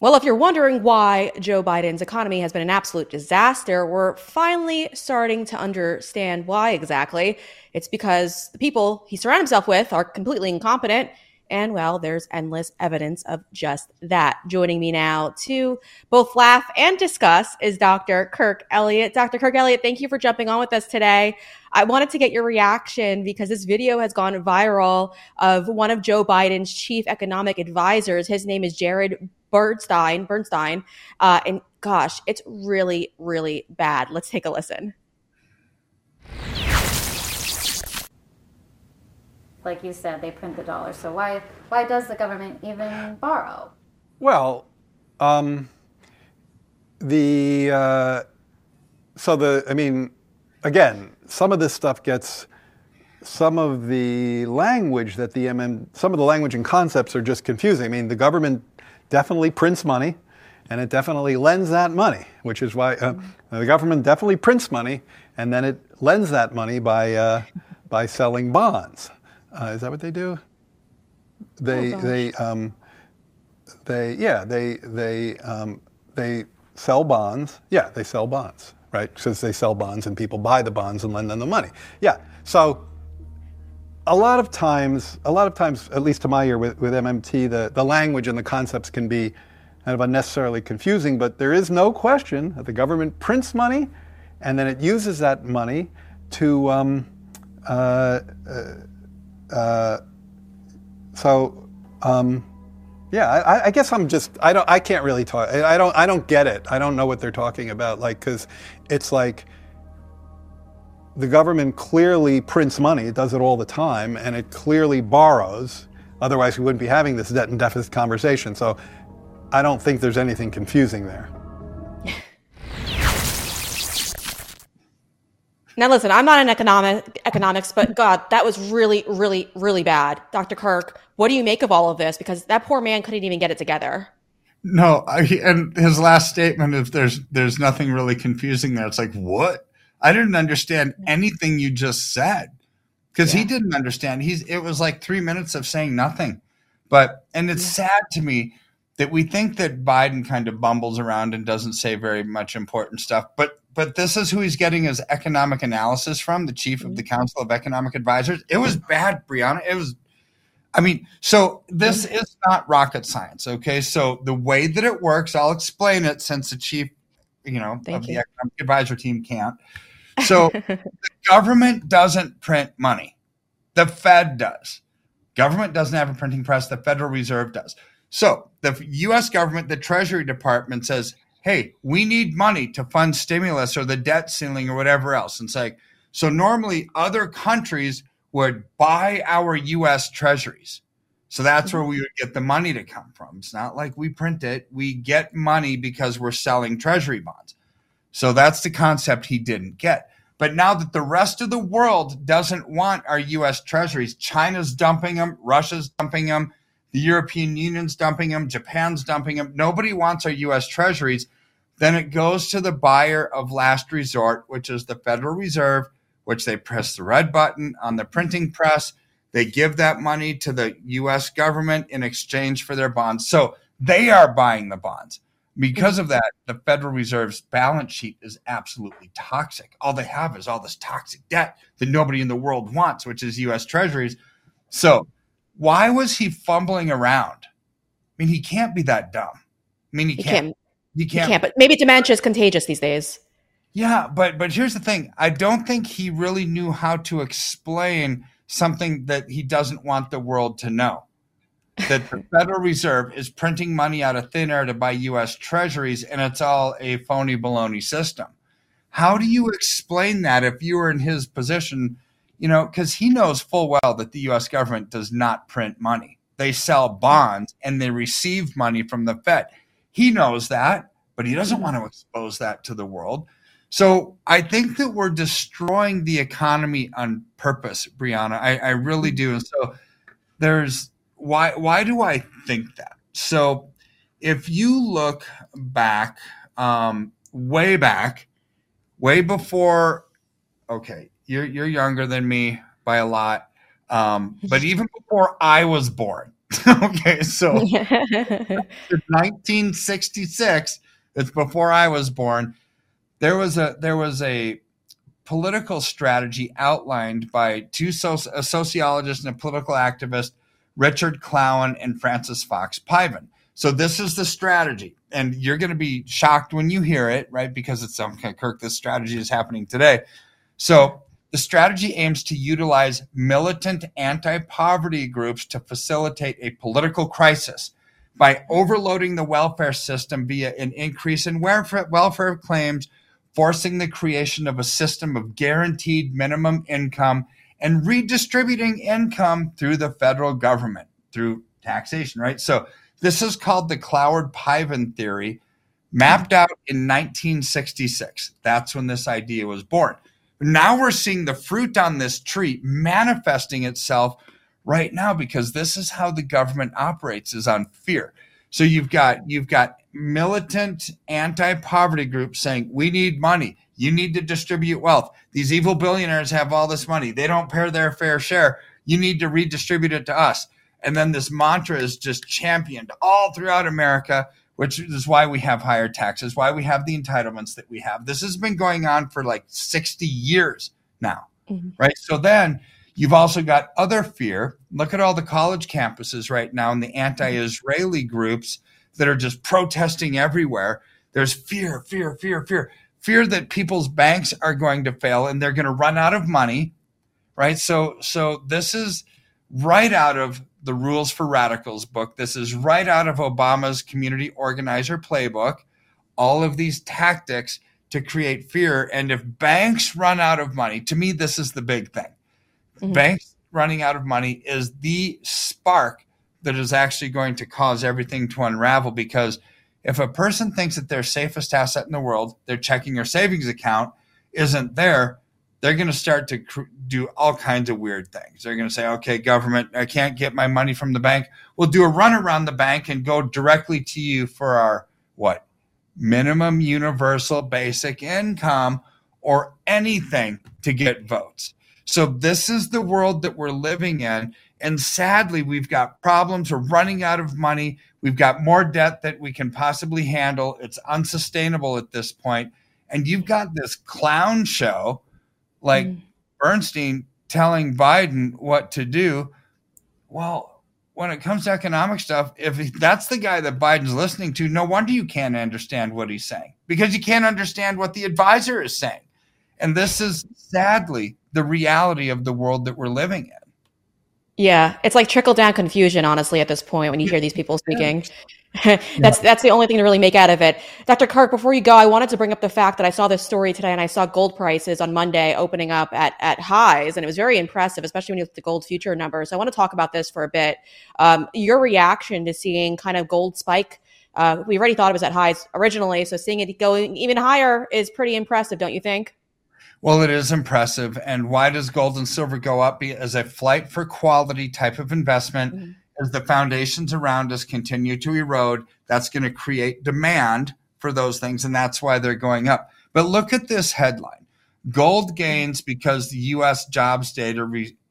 Well, if you're wondering why Joe Biden's economy has been an absolute disaster, we're finally starting to understand why exactly. It's because the people he surrounded himself with are completely incompetent. And well, there's endless evidence of just that. Joining me now to both laugh and discuss is Dr. Kirk Elliott. Dr. Kirk Elliott, thank you for jumping on with us today. I wanted to get your reaction because this video has gone viral of one of Joe Biden's chief economic advisors. His name is Jared Bernstein. And gosh, it's really, really bad. Let's take a listen. Like you said, they print the dollar. So why does the government even borrow? Well, again, some of this stuff gets, some of the language that some of the language and concepts are just confusing. I mean, the government definitely prints money, and it definitely lends that money, which is why the government definitely prints money, and then it lends that money by selling bonds. Is that what they do? They sell bonds. Yeah, they sell bonds, right? Because they sell bonds and people buy the bonds and lend them the money. Yeah. So a lot of times, at least to my ear with MMT, the language and the concepts can be kind of unnecessarily confusing, but there is no question that the government prints money and then it uses that money to I guess I can't really talk. I don't get it. I don't know what they're talking about. Because it's like the government clearly prints money. It does it all the time, and it clearly borrows. Otherwise, we wouldn't be having this debt and deficit conversation. So I don't think there's anything confusing there. Now, listen, I'm not in economics, but God, that was really, really, really bad. Dr. Kirk, what do you make of all of this? Because that poor man couldn't even get it together. No, and his last statement, if there's nothing really confusing there, it's like, what? I didn't understand anything you just said, because he didn't understand. It was like 3 minutes of saying nothing. And it's sad to me that we think that Biden kind of bumbles around and doesn't say very much important stuff, but this is who he's getting his economic analysis from, the chief of the Council of Economic Advisors. It was bad, Brianna. So this is not rocket science, okay? So the way that it works, I'll explain it since the chief, of the economic advisor team can't. So the government doesn't print money. The Fed does. Government doesn't have a printing press. The Federal Reserve does. So the U.S. government, the Treasury Department says, hey, we need money to fund stimulus or the debt ceiling or whatever else. And it's like, so normally other countries would buy our U.S. treasuries. So that's where we would get the money to come from. It's not like we print it. We get money because we're selling treasury bonds. So that's the concept he didn't get. But now that the rest of the world doesn't want our U.S. treasuries, China's dumping them, Russia's dumping them, the European Union's dumping them, Japan's dumping them. Nobody wants our U.S. treasuries. Then it goes to the buyer of last resort, which is the Federal Reserve, which they press the red button on the printing press. They give that money to the U.S. government in exchange for their bonds. So they are buying the bonds. Because of that, the Federal Reserve's balance sheet is absolutely toxic. All they have is all this toxic debt that nobody in the world wants, which is U.S. treasuries. So why was he fumbling around? I mean, he can't be that dumb. I mean, he can't. He can't. But maybe dementia is contagious these days. Yeah, but here's the thing. I don't think he really knew how to explain something that he doesn't want the world to know. That the Federal Reserve is printing money out of thin air to buy U.S. treasuries, and it's all a phony baloney system. How do you explain that if you were in his position? Because he knows full well that the U.S. government does not print money. They sell bonds and they receive money from the Fed. He knows that, but he doesn't want to expose that to the world. So I think that we're destroying the economy on purpose, Brianna. I really do. And so why do I think that? So if you look back, way before, okay, you're younger than me by a lot, but even before I was born, Okay, so in 1966, it's before I was born. There was a political strategy outlined by a sociologist and a political activist, Richard Clowen and Francis Fox Piven. So this is the strategy, and you're going to be shocked when you hear it, right? Because it's okay, Kirk, this strategy is happening today. So the strategy aims to utilize militant anti-poverty groups to facilitate a political crisis by overloading the welfare system via an increase in welfare claims, forcing the creation of a system of guaranteed minimum income, and redistributing income through the federal government through taxation, right? So this is called the Cloward-Piven theory, mapped out in 1966. That's when this idea was born. Now we're seeing the fruit on this tree manifesting itself right now, because this is how the government operates, is on fear. So you've got militant anti-poverty groups saying, we need money. You need to distribute wealth. These evil billionaires have all this money. They don't pay their fair share. You need to redistribute it to us. And then this mantra is just championed all throughout America, which is why we have higher taxes, why we have the entitlements that we have. This has been going on for like 60 years now, right? So then you've also got other fear. Look at all the college campuses right now and the anti-Israeli groups that are just protesting everywhere. There's fear that people's banks are going to fail and they're going to run out of money, right? So this is right out of the Rules for Radicals book. This is right out of Obama's community organizer playbook. All of these tactics to create fear. And if banks run out of money, to me, this is the big thing. Banks running out of money is the spark that is actually going to cause everything to unravel, because if a person thinks that their safest asset in the world, their checking or savings account, isn't there, they're going to start to do all kinds of weird things. They're going to say, okay, government, I can't get my money from the bank. We'll do a run around the bank and go directly to you for our, minimum universal basic income or anything to get votes. So this is the world that we're living in. And sadly, we've got problems. We're running out of money. We've got more debt that we can possibly handle. It's unsustainable at this point. And you've got this clown show like Bernstein telling Biden what to do. Well, when it comes to economic stuff, if that's the guy that Biden's listening to, no wonder you can't understand what he's saying, because you can't understand what the advisor is saying. And this is sadly the reality of the world that we're living in. Yeah, it's like trickle-down confusion, honestly, at this point when you hear these people speaking. That's the only thing to really make out of it. Dr. Kirk, before you go, I wanted to bring up the fact that I saw this story today, and I saw gold prices on Monday opening up at highs, and it was very impressive, especially when you look at the gold future numbers. So I want to talk about this for a bit. Your reaction to seeing kind of gold spike. We already thought it was at highs originally, so seeing it going even higher is pretty impressive, don't you think? Well, it is impressive. And why does gold and silver go up? As a flight for quality type of investment. As the foundations around us continue to erode, that's going to create demand for those things. And that's why they're going up. But look at this headline. Gold gains because the U.S. jobs data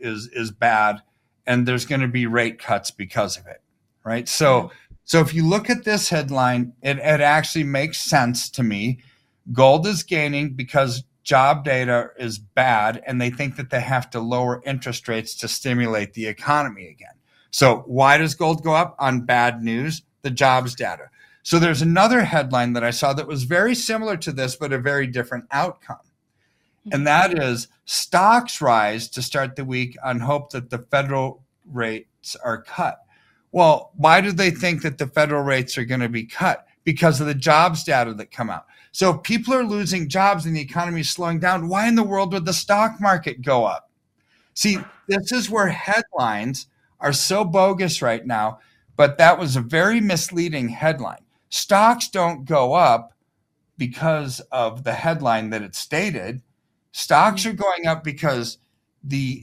is bad, and there's going to be rate cuts because of it, right? So if you look at this headline, it actually makes sense to me. Gold is gaining because job data is bad, and they think that they have to lower interest rates to stimulate the economy again. So why does gold go up? On bad news, the jobs data. So there's another headline that I saw that was very similar to this, but a very different outcome. And that is stocks rise to start the week on hope that the federal rates are cut. Well, why do they think that the federal rates are going to be cut? Because of the jobs data that come out. So if people are losing jobs and the economy is slowing down, why in the world would the stock market go up? See, this is where headlines are so bogus right now, but that was a very misleading headline. Stocks don't go up because of the headline that it stated. Stocks are going up because the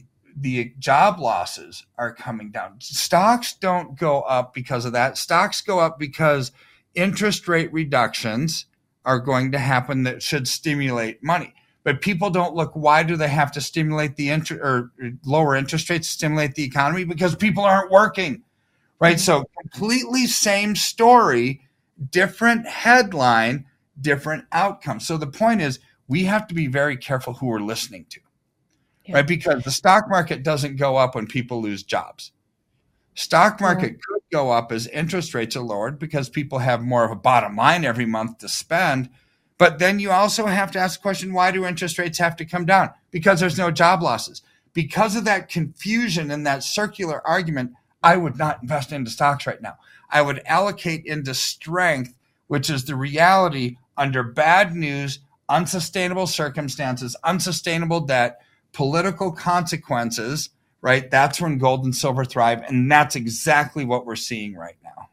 job losses are coming down. Stocks don't go up because of that. Stocks go up because interest rate reductions are going to happen that should stimulate money. But people don't look, why do they have to stimulate the lower interest rates to stimulate the economy? Because people aren't working, right? So completely same story, different headline, different outcome. So the point is, we have to be very careful who we're listening to, right? Because the stock market doesn't go up when people lose jobs. Stock market could go up as interest rates are lowered because people have more of a bottom line every month to spend. But then you also have to ask the question, why do interest rates have to come down? Because there's no job losses. Because of that confusion and that circular argument, I would not invest into stocks right now. I would allocate into strength, which is the reality under bad news, unsustainable circumstances, unsustainable debt, political consequences, right? That's when gold and silver thrive. And that's exactly what we're seeing right now.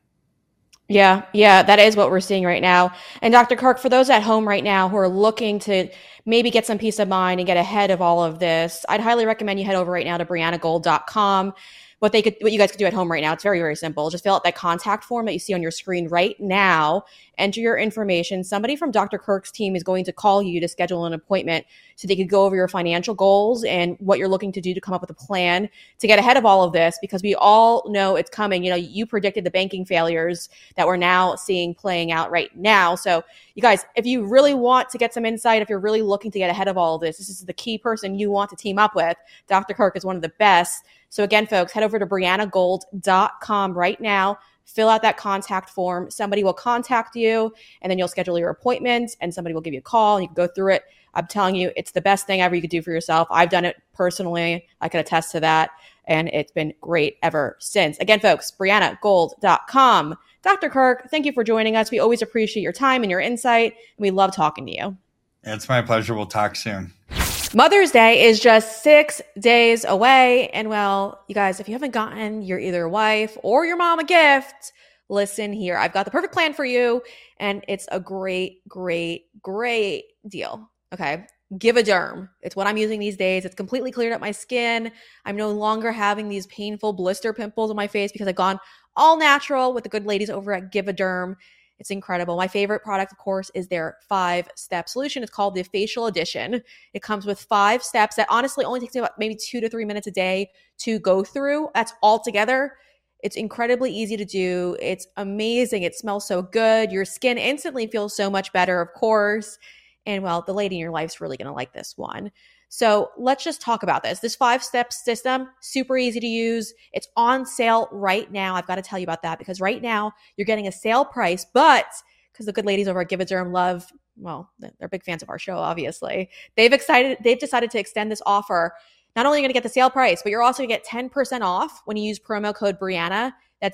Yeah, that is what we're seeing right now. And Dr. Kirk, for those at home right now who are looking to maybe get some peace of mind and get ahead of all of this, I'd highly recommend you head over right now to BriannaGold.com. What you guys could do at home right now, it's very, very simple. Just fill out that contact form that you see on your screen right now. Enter your information. Somebody from Dr. Kirk's team is going to call you to schedule an appointment so they could go over your financial goals and what you're looking to do to come up with a plan to get ahead of all of this, because we all know it's coming. You know, you predicted the banking failures that we're now seeing playing out right now. So you guys, if you really want to get some insight, if you're really looking to get ahead of all of this, this is the key person you want to team up with. Dr. Kirk is one of the best. So again, folks, head over to BriannaGold.com right now. Fill out that contact form. Somebody will contact you, and then you'll schedule your appointment, and somebody will give you a call, and you can go through it. I'm telling you, it's the best thing ever you could do for yourself. I've done it personally. I can attest to that, and it's been great ever since. Again, folks, BriannaGold.com. Dr. Kirk, thank you for joining us. We always appreciate your time and your insight, and we love talking to you. It's my pleasure. We'll talk soon. Mother's Day is just 6 days away. And well, you guys, if you haven't gotten your either wife or your mom a gift, listen here. I've got the perfect plan for you. And it's a great, great, great deal. Okay. Givauderm. It's what I'm using these days. It's completely cleared up my skin. I'm no longer having these painful blister pimples on my face because I've gone all natural with the good ladies over at Givauderm. It's incredible. My favorite product, of course, is their 5-step solution. It's called the Facial Edition. It comes with 5 steps that honestly only takes me about maybe 2 to 3 minutes a day to go through. That's all together. It's incredibly easy to do. It's amazing. It smells so good. Your skin instantly feels so much better, of course. And well, the lady in your life is really going to like this one. So let's just talk about this. This 5-step system, super easy to use. It's on sale right now. I've got to tell you about that because right now you're getting a sale price, but because the good ladies over at Givauderm love, well, they're big fans of our show, obviously. They've decided to extend this offer. Not only are you going to get the sale price, but you're also going to get 10% off when you use promo code Brianna. That's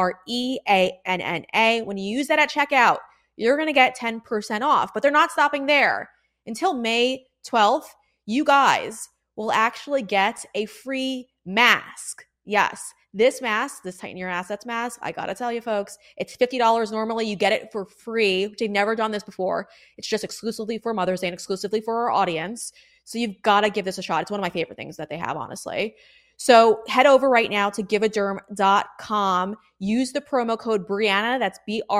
BREANNA. When you use that at checkout, you're going to get 10% off, but they're not stopping there. Until May 12th, you guys will actually get a free mask. Yes, this mask, this Tighten Your Assets mask, I got to tell you, folks, it's $50 normally. You get it for free, which they've never done this before. It's just exclusively for Mother's Day and exclusively for our audience. So you've got to give this a shot. It's one of my favorite things that they have, honestly. So head over right now to Givauderm.com. Use the promo code Brianna. That's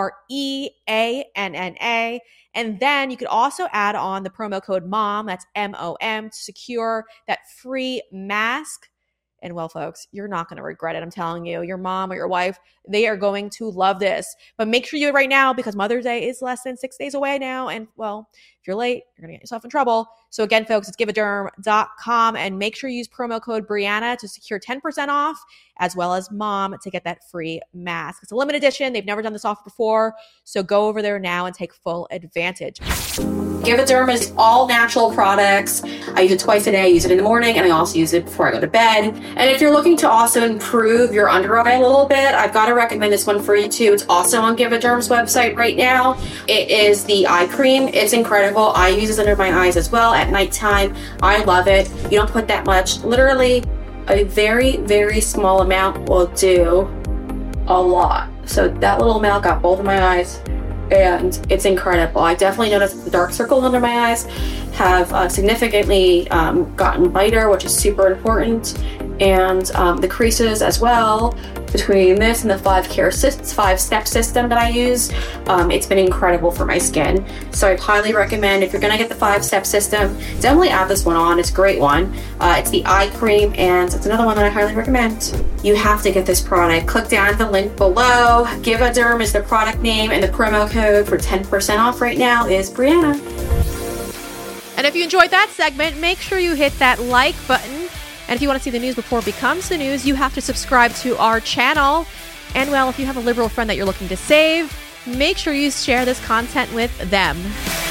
BREANNA. And then you could also add on the promo code MOM. That's MOM to secure that free mask. And well, folks, you're not going to regret it. I'm telling you, your mom or your wife, they are going to love this. But make sure you do it right now because Mother's Day is less than 6 days away now. And well, if you're late, you're going to get yourself in trouble. So again, folks, it's Givauderm.com and make sure you use promo code Brianna to secure 10% off as well as MOM to get that free mask. It's a limited edition. They've never done this offer before. So go over there now and take full advantage. Givauderm is all natural products. I use it twice a day. I use it in the morning and I also use it before I go to bed. And if you're looking to also improve your under eye a little bit, I've got to recommend this one for you too. It's also on Givauderm's website right now. It is the eye cream. It's incredible. I use this under my eyes as well at nighttime. I love it. You don't put that much. Literally a very, very small amount will do a lot. So that little amount got both of my eyes. And it's incredible. I definitely noticed the dark circles under my eyes have significantly gotten lighter, which is super important. and the creases as well between this and the 5-step system that I use. It's been incredible for my skin. So I highly recommend, if you're gonna get the 5-step system, definitely add this one on. It's a great one. It's the eye cream, and it's another one that I highly recommend. You have to get this product. Click down at the link below. Gigaderm is the product name, and the promo code for 10% off right now is Brianna. And if you enjoyed that segment, make sure you hit that like button. And if you want to see the news before it becomes the news, you have to subscribe to our channel. And well, if you have a liberal friend that you're looking to save, make sure you share this content with them.